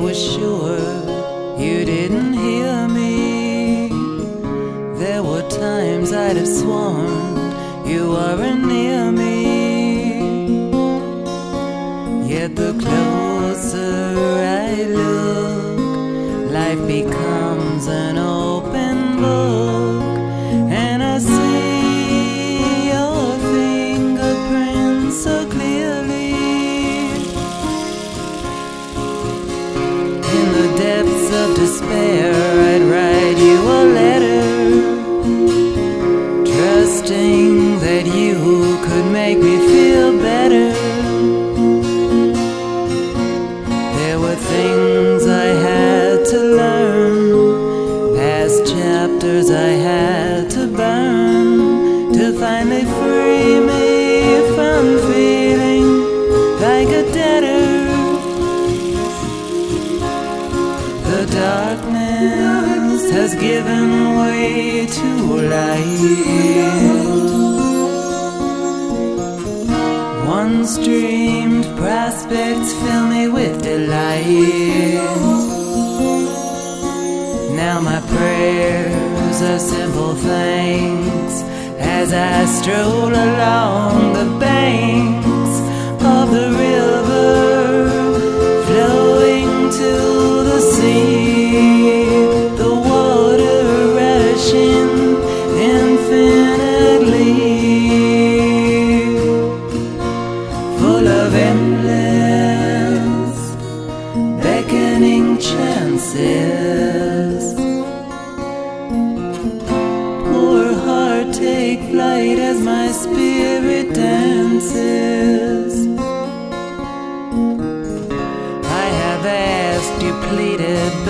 was sure you didn't hear me. There were times I'd have sworn you weren't near me. Yet the closer I look, life becomes an open book, and I see your fingerprints so clearly. In the depths of despair, I'd write you a letter, trusting that you could make me feel better. There were things I had to learn, past chapters I had to burn, to finally free me from feeling like a debtor. The darkness has given way to light. One-streamed prospects fill me with delight. Now my prayers are simple thanks as I stroll along the banks of the river flowing to the sea. The water rushing infinitely, full of endless beckoning chances. Poor heart, take flight as my spirit dances. I have asked, you pleaded,